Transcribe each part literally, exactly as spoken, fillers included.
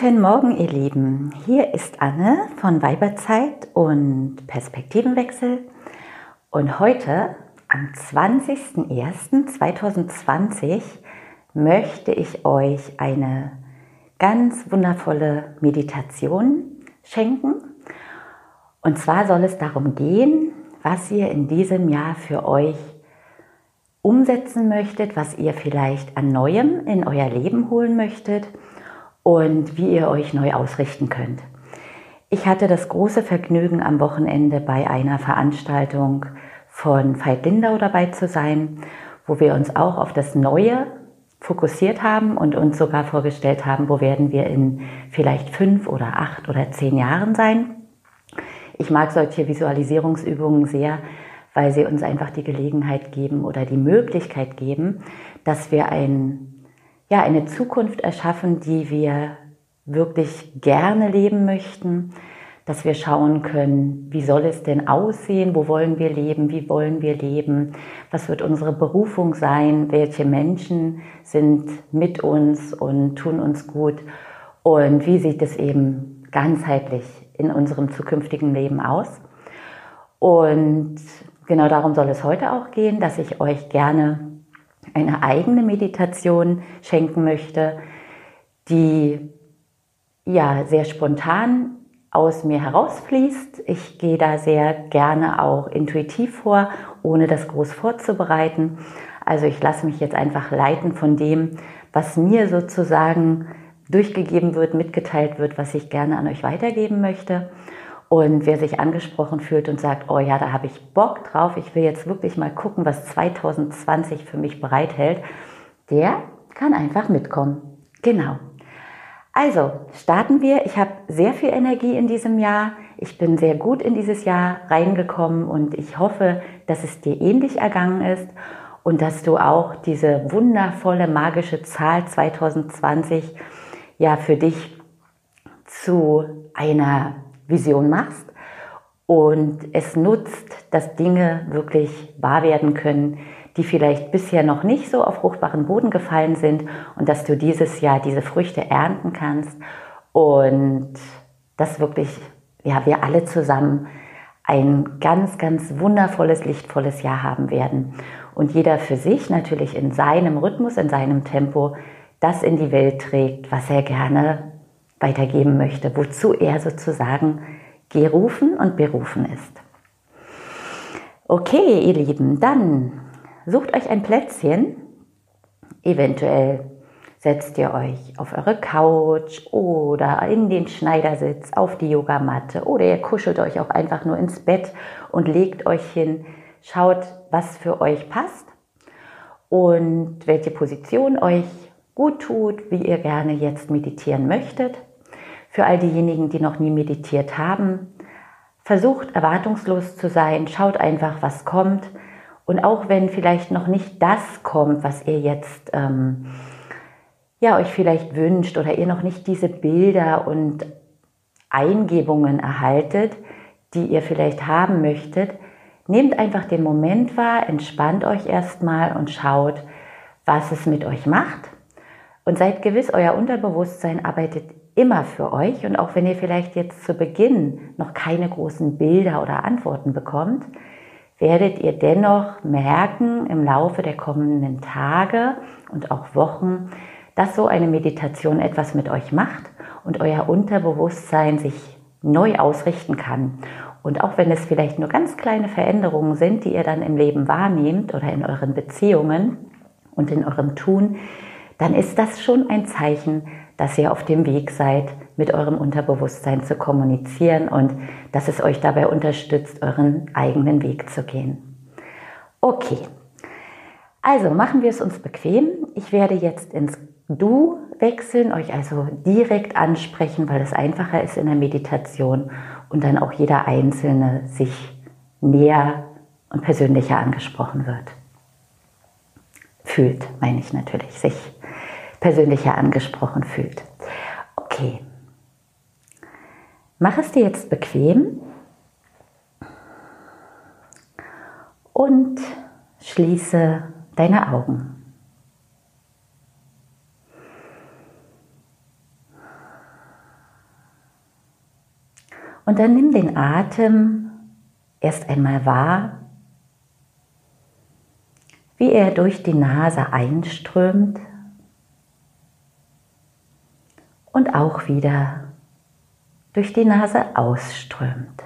Guten Morgen, ihr Lieben. Hier ist Anne von Weiberzeit und Perspektivenwechsel. Und heute, am zwanzigsten ersten zweitausendzwanzig, möchte ich euch eine ganz wundervolle Meditation schenken. Und zwar soll es darum gehen, was ihr in diesem Jahr für euch umsetzen möchtet, was ihr vielleicht an Neuem in euer Leben holen möchtet und wie ihr euch neu ausrichten könnt. Ich hatte das große Vergnügen, am Wochenende bei einer Veranstaltung von Veit Lindau dabei zu sein, wo wir uns auch auf das Neue fokussiert haben und uns sogar vorgestellt haben, wo werden wir in vielleicht fünf oder acht oder zehn Jahren sein. Ich mag solche Visualisierungsübungen sehr, weil sie uns einfach die Gelegenheit geben oder die Möglichkeit geben, dass wir ein Ja, eine Zukunft erschaffen, die wir wirklich gerne leben möchten, dass wir schauen können, wie soll es denn aussehen, wo wollen wir leben, wie wollen wir leben, was wird unsere Berufung sein, welche Menschen sind mit uns und tun uns gut und wie sieht es eben ganzheitlich in unserem zukünftigen Leben aus. Und genau darum soll es heute auch gehen, dass ich euch gerne eine eigene Meditation schenken möchte, die ja sehr spontan aus mir herausfließt. Ich gehe da sehr gerne auch intuitiv vor, ohne das groß vorzubereiten. Also ich lasse mich jetzt einfach leiten von dem, was mir sozusagen durchgegeben wird, mitgeteilt wird, was ich gerne an euch weitergeben möchte. Und wer sich angesprochen fühlt und sagt, oh ja, da habe ich Bock drauf, ich will jetzt wirklich mal gucken, was zweitausendzwanzig für mich bereithält, der kann einfach mitkommen. Genau. Also, starten wir. Ich habe sehr viel Energie in diesem Jahr. Ich bin sehr gut in dieses Jahr reingekommen und ich hoffe, dass es dir ähnlich ergangen ist und dass du auch diese wundervolle, magische Zahl zweitausendzwanzig ja für dich zu einer Vision machst und es nutzt, dass Dinge wirklich wahr werden können, die vielleicht bisher noch nicht so auf fruchtbaren Boden gefallen sind und dass du dieses Jahr diese Früchte ernten kannst und dass wirklich ja, wir alle zusammen ein ganz, ganz wundervolles, lichtvolles Jahr haben werden und jeder für sich natürlich in seinem Rhythmus, in seinem Tempo das in die Welt trägt, was er gerne weitergeben möchte, wozu er sozusagen gerufen und berufen ist. Okay, ihr Lieben, dann sucht euch ein Plätzchen. Eventuell setzt ihr euch auf eure Couch oder in den Schneidersitz, auf die Yogamatte oder ihr kuschelt euch auch einfach nur ins Bett und legt euch hin. Schaut, was für euch passt und welche Position euch gut tut, wie ihr gerne jetzt meditieren möchtet. Für all diejenigen, die noch nie meditiert haben, versucht erwartungslos zu sein, schaut einfach, was kommt. Und auch wenn vielleicht noch nicht das kommt, was ihr jetzt ähm, ja, euch vielleicht wünscht oder ihr noch nicht diese Bilder und Eingebungen erhaltet, die ihr vielleicht haben möchtet, nehmt einfach den Moment wahr, entspannt euch erstmal und schaut, was es mit euch macht. Und seid gewiss, euer Unterbewusstsein arbeitet immer für euch und auch wenn ihr vielleicht jetzt zu Beginn noch keine großen Bilder oder Antworten bekommt, werdet ihr dennoch merken im Laufe der kommenden Tage und auch Wochen, dass so eine Meditation etwas mit euch macht und euer Unterbewusstsein sich neu ausrichten kann. Und auch wenn es vielleicht nur ganz kleine Veränderungen sind, die ihr dann im Leben wahrnehmt oder in euren Beziehungen und in eurem Tun, dann ist das schon ein Zeichen, dass ihr auf dem Weg seid, mit eurem Unterbewusstsein zu kommunizieren und dass es euch dabei unterstützt, euren eigenen Weg zu gehen. Okay, also machen wir es uns bequem. Ich werde jetzt ins Du wechseln, euch also direkt ansprechen, weil es einfacher ist in der Meditation und dann auch jeder Einzelne sich näher und persönlicher angesprochen wird. Fühlt, meine ich natürlich, sich persönlicher angesprochen fühlt. Okay. Mach es dir jetzt bequem und schließe deine Augen. Und dann nimm den Atem erst einmal wahr, wie er durch die Nase einströmt und auch wieder durch die Nase ausströmt.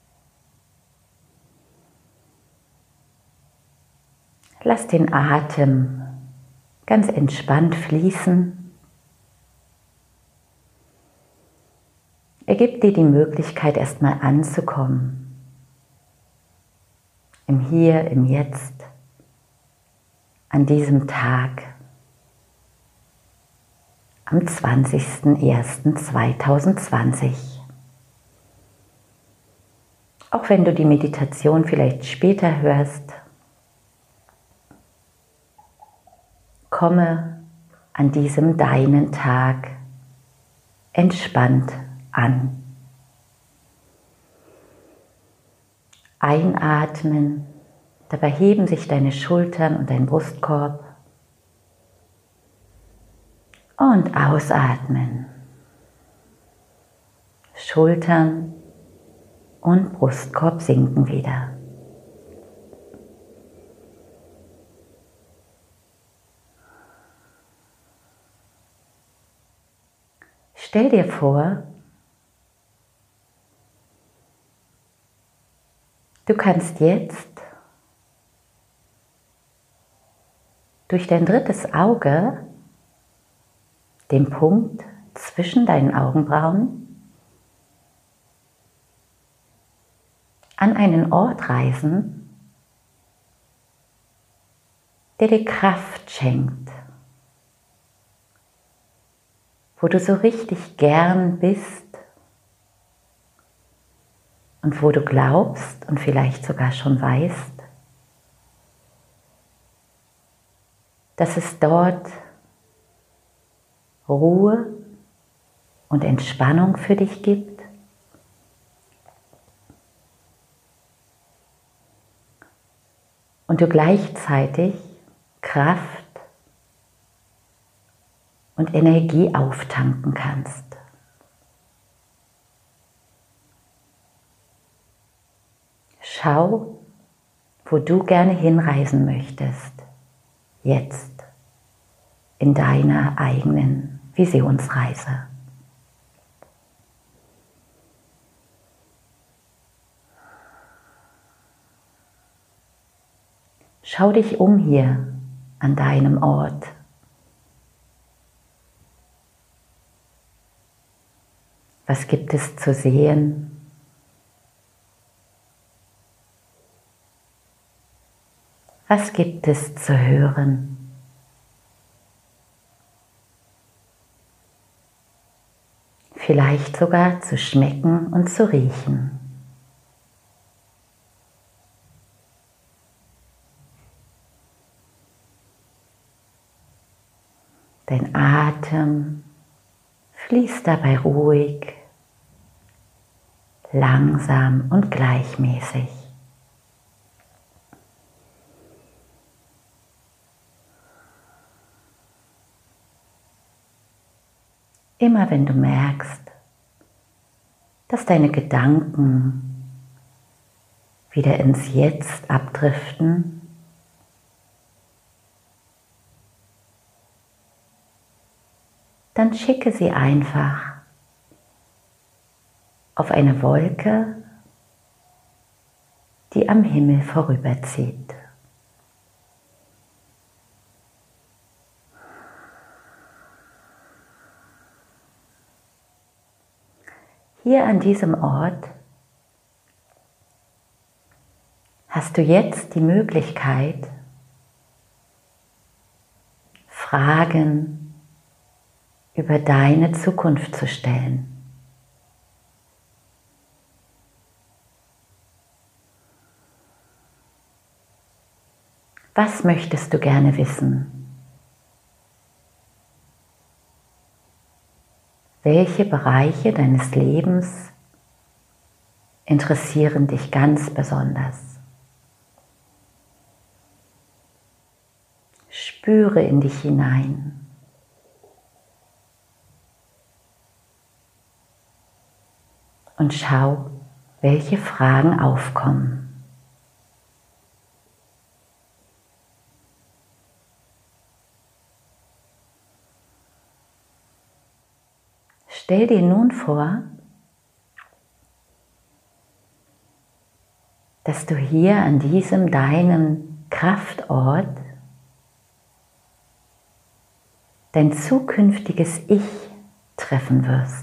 Lass den Atem ganz entspannt fließen. Er gibt dir die Möglichkeit, erstmal anzukommen. Im Hier, im Jetzt, an diesem Tag, am zwanzigsten ersten zweitausendzwanzig. Auch wenn du die Meditation vielleicht später hörst, komme an diesem deinen Tag entspannt an. Einatmen, dabei heben sich deine Schultern und dein Brustkorb. Und ausatmen. Schultern und Brustkorb sinken wieder. Stell dir vor, du kannst jetzt durch dein drittes Auge den Punkt zwischen deinen Augenbrauen an einen Ort reisen, der dir Kraft schenkt, wo du so richtig gern bist und wo du glaubst und vielleicht sogar schon weißt, dass es dort Ruhe und Entspannung für dich gibt. Und du gleichzeitig Kraft und Energie auftanken kannst. Schau, wo du gerne hinreisen möchtest, jetzt in deiner eigenen Visionsreise. Schau dich um hier an deinem Ort. Was gibt es zu sehen? Was gibt es zu hören? Vielleicht sogar zu schmecken und zu riechen. Dein Atem fließt dabei ruhig, langsam und gleichmäßig. Immer wenn du merkst, dass deine Gedanken wieder ins Jetzt abdriften, dann schicke sie einfach auf eine Wolke, die am Himmel vorüberzieht. Hier an diesem Ort hast du jetzt die Möglichkeit, Fragen über deine Zukunft zu stellen. Was möchtest du gerne wissen? Welche Bereiche deines Lebens interessieren dich ganz besonders? Spüre in dich hinein. und schau, welche Fragen aufkommen. Stell dir nun vor, dass du hier an diesem deinem Kraftort dein zukünftiges Ich treffen wirst.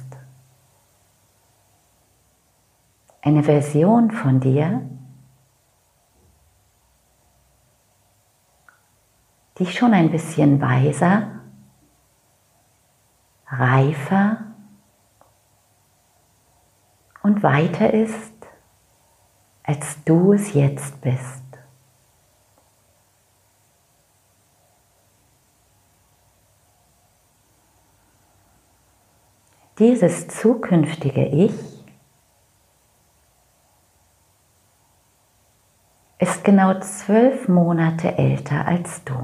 Eine Version von dir, die schon ein bisschen weiser, reifer und weiter ist, als du es jetzt bist. Dieses zukünftige Ich ist genau zwölf Monate älter als du.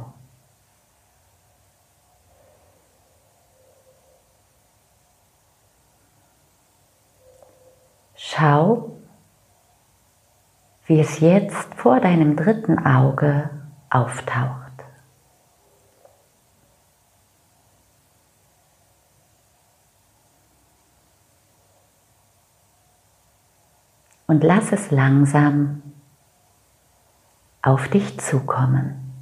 Schau, wie es jetzt vor deinem dritten Auge auftaucht. Und lass es langsam auf dich zukommen.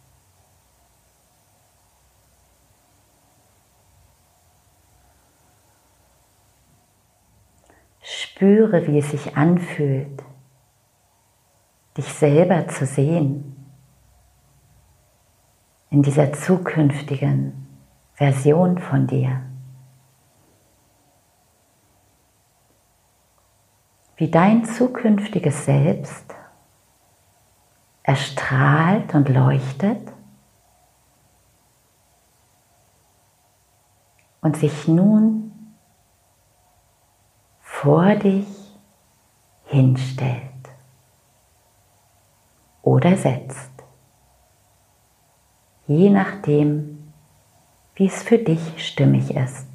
Spüre, wie es sich anfühlt, dich selber zu sehen in dieser zukünftigen Version von dir. Wie dein zukünftiges Selbst erstrahlt und leuchtet und sich nun vor dich hinstellt oder setzt, je nachdem, wie es für dich stimmig ist.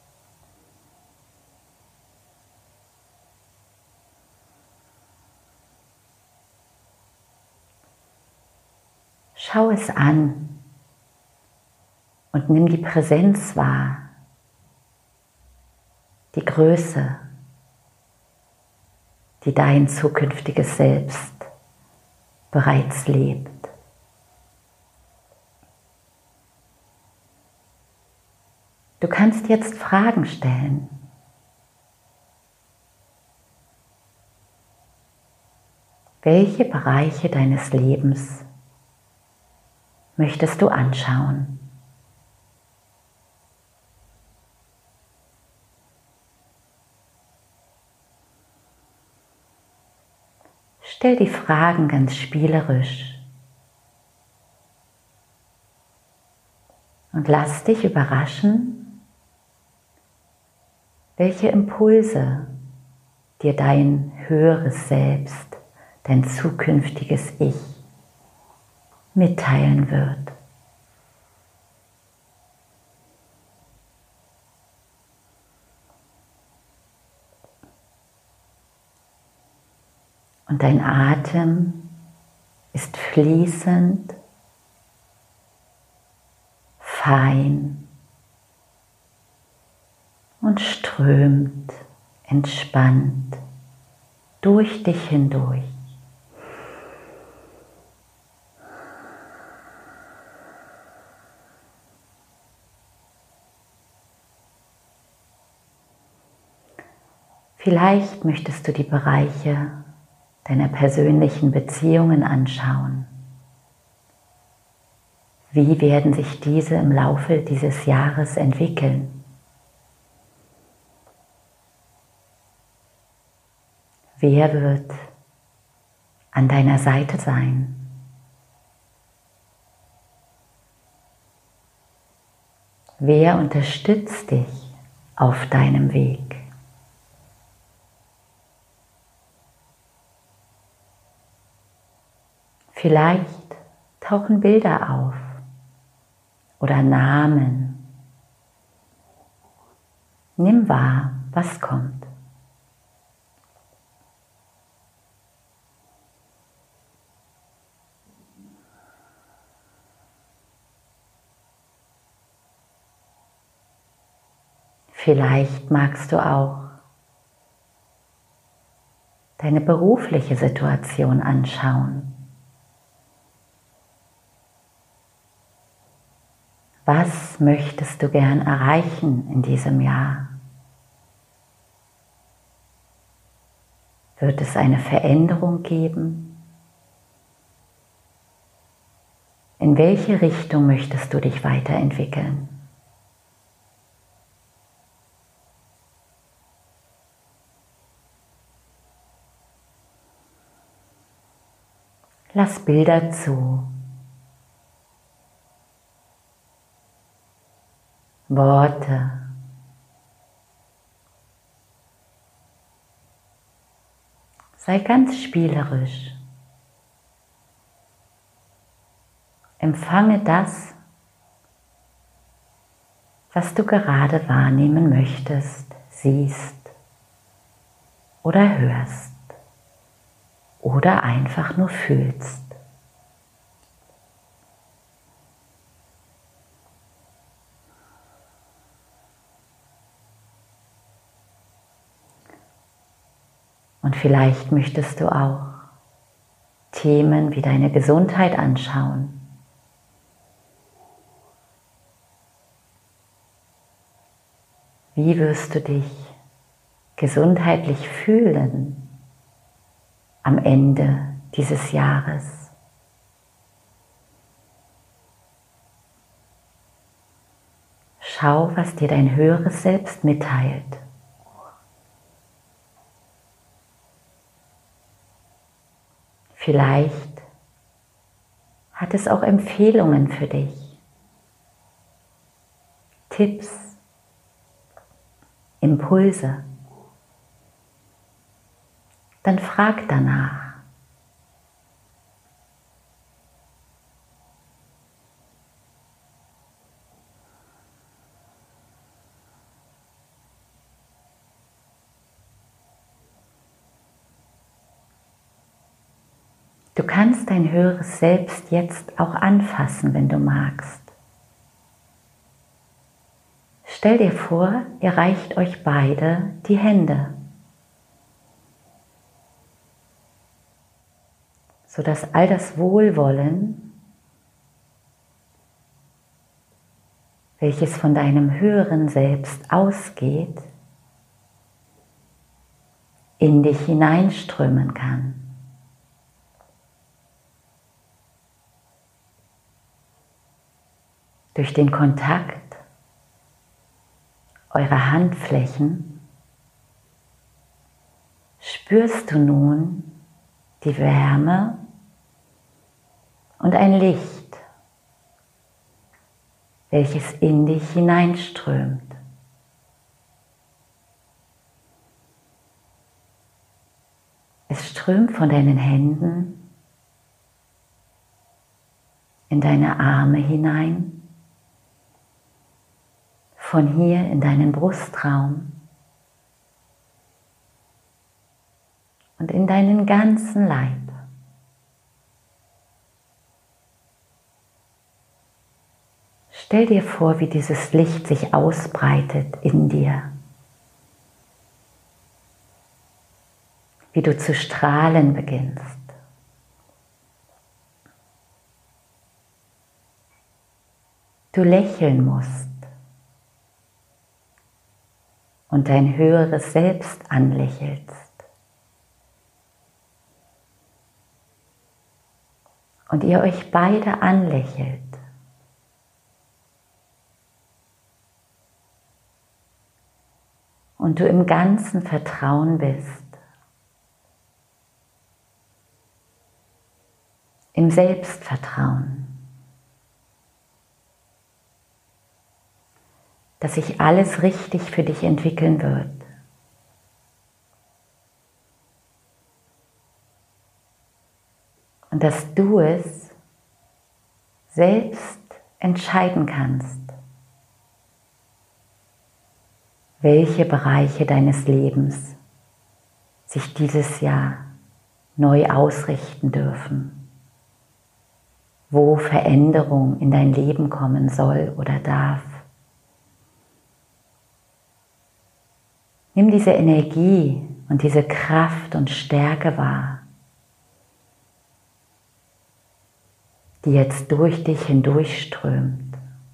Schau es an und nimm die Präsenz wahr, die Größe, die dein zukünftiges Selbst bereits lebt. Du kannst jetzt Fragen stellen. Welche Bereiche deines Lebens möchtest du anschauen? Stell die Fragen ganz spielerisch und lass dich überraschen, welche Impulse dir dein höheres Selbst, dein zukünftiges Ich mitteilen wird. Und dein Atem ist fließend, fein und strömt entspannt durch dich hindurch. Vielleicht möchtest du die Bereiche deiner persönlichen Beziehungen anschauen. Wie werden sich diese im Laufe dieses Jahres entwickeln? Wer wird an deiner Seite sein? Wer unterstützt dich auf deinem Weg? Vielleicht tauchen Bilder auf oder Namen. Nimm wahr, was kommt. Vielleicht magst du auch deine berufliche Situation anschauen. Was möchtest du gern erreichen in diesem Jahr? Wird es eine Veränderung geben? In welche Richtung möchtest du dich weiterentwickeln? Lass Bilder zu, Worte, sei ganz spielerisch. Empfange das, was du gerade wahrnehmen möchtest, siehst oder hörst oder einfach nur fühlst. Und vielleicht möchtest du auch Themen wie deine Gesundheit anschauen. Wie wirst du dich gesundheitlich fühlen am Ende dieses Jahres? Schau, was dir dein höheres Selbst mitteilt. Vielleicht hat es auch Empfehlungen für dich, Tipps, Impulse. Dann frag danach. Du kannst dein höheres Selbst jetzt auch anfassen, wenn du magst. Stell dir vor, ihr reicht euch beide die Hände, sodass all das Wohlwollen, welches von deinem höheren Selbst ausgeht, in dich hineinströmen kann. Durch den Kontakt eurer Handflächen spürst du nun die Wärme und ein Licht, welches in dich hineinströmt. Es strömt von deinen Händen in deine Arme hinein, von hier in deinen Brustraum und in deinen ganzen Leib. Stell dir vor, wie dieses Licht sich ausbreitet in dir, wie du zu strahlen beginnst. Du lächeln musst und dein höheres Selbst anlächelst. Und ihr euch beide anlächelt. Und du im ganzen Vertrauen bist. Im Selbstvertrauen. Dass sich alles richtig für dich entwickeln wird. Und dass du es selbst entscheiden kannst, welche Bereiche deines Lebens sich dieses Jahr neu ausrichten dürfen, wo Veränderung in dein Leben kommen soll oder darf. Nimm diese Energie und diese Kraft und Stärke wahr, die jetzt durch dich hindurchströmt.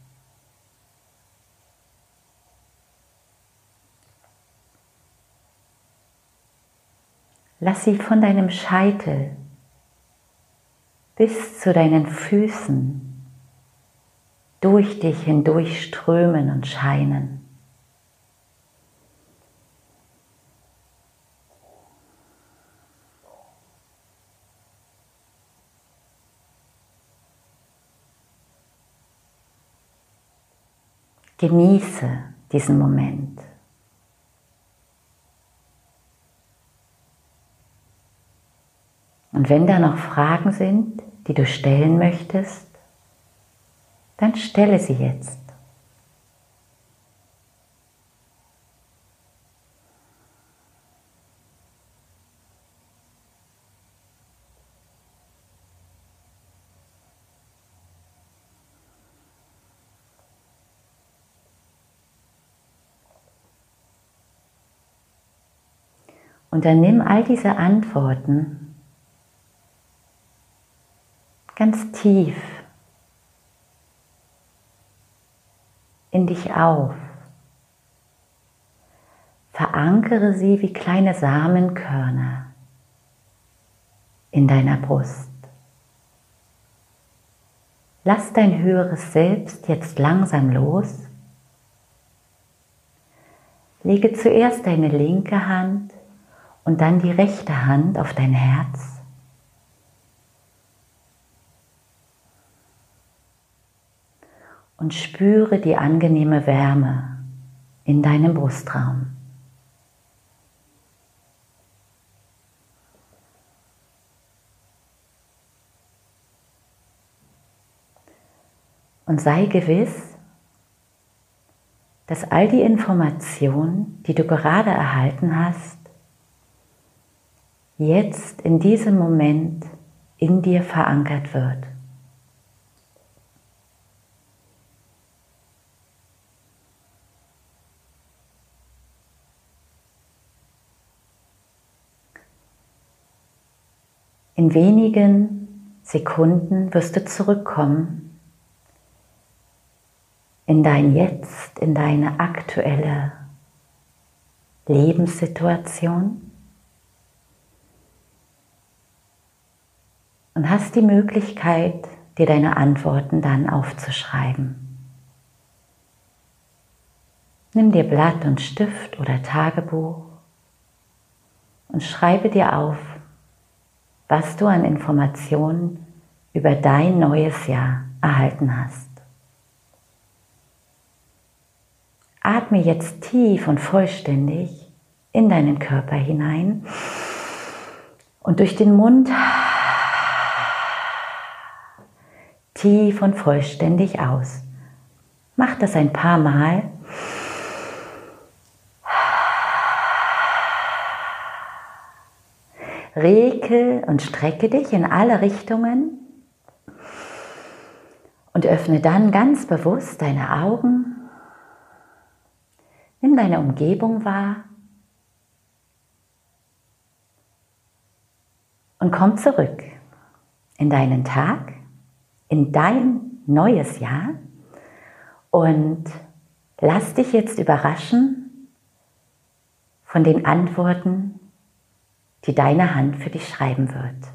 Lass sie von deinem Scheitel bis zu deinen Füßen durch dich hindurch strömen und scheinen. Genieße diesen Moment. Und wenn da noch Fragen sind, die du stellen möchtest, dann stelle sie jetzt. Und dann nimm all diese Antworten ganz tief in dich auf. Verankere sie wie kleine Samenkörner in deiner Brust. Lass dein höheres Selbst jetzt langsam los. Lege zuerst deine linke Hand und dann die rechte Hand auf dein Herz. Und spüre die angenehme Wärme in deinem Brustraum. Und sei gewiss, dass all die Informationen, die du gerade erhalten hast, jetzt in diesem Moment in dir verankert wird. In wenigen Sekunden wirst du zurückkommen in dein Jetzt, in deine aktuelle Lebenssituation und hast die Möglichkeit, dir deine Antworten dann aufzuschreiben. Nimm dir Blatt und Stift oder Tagebuch und schreibe dir auf, was du an Informationen über dein neues Jahr erhalten hast. Atme jetzt tief und vollständig in deinen Körper hinein und durch den Mund tief und vollständig aus. Mach das ein paar Mal. Regel und strecke dich in alle Richtungen und öffne dann ganz bewusst deine Augen. Nimm deine Umgebung wahr und komm zurück in deinen Tag, in dein neues Jahr und lass dich jetzt überraschen von den Antworten, die deine Hand für dich schreiben wird.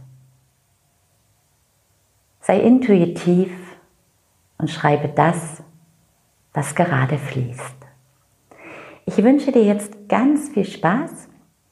Sei intuitiv und schreibe das, was gerade fließt. Ich wünsche dir jetzt ganz viel Spaß,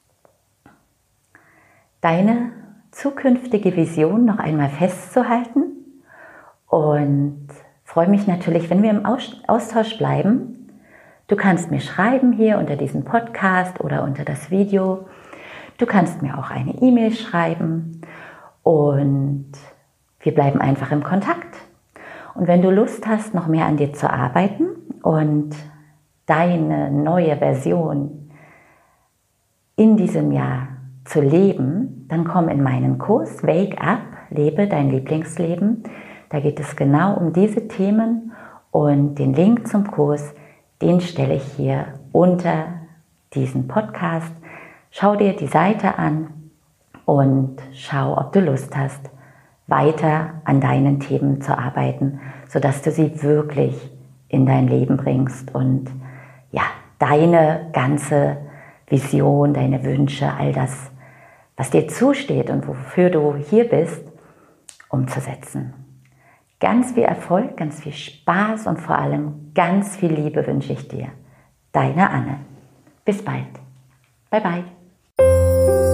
deine zukünftige Vision noch einmal festzuhalten und freue mich natürlich, wenn wir im Austausch bleiben. Du kannst mir schreiben hier unter diesem Podcast oder unter das Video. Du kannst mir auch eine E-Mail schreiben und wir bleiben einfach im Kontakt. Und wenn du Lust hast, noch mehr an dir zu arbeiten und deine neue Version in diesem Jahr zu leben, dann komm in meinen Kurs Wake Up, lebe dein Lieblingsleben. Da geht es genau um diese Themen und den Link zum Kurs, den stelle ich hier unter diesen Podcast, schau dir die Seite an und schau, ob du Lust hast, weiter an deinen Themen zu arbeiten, sodass du sie wirklich in dein Leben bringst und ja, deine ganze Vision, deine Wünsche, all das, was dir zusteht und wofür du hier bist, umzusetzen. Ganz viel Erfolg, ganz viel Spaß und vor allem ganz viel Liebe wünsche ich dir. Deine Anne. Bis bald. Bye bye.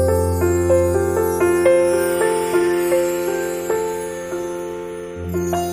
Thank you.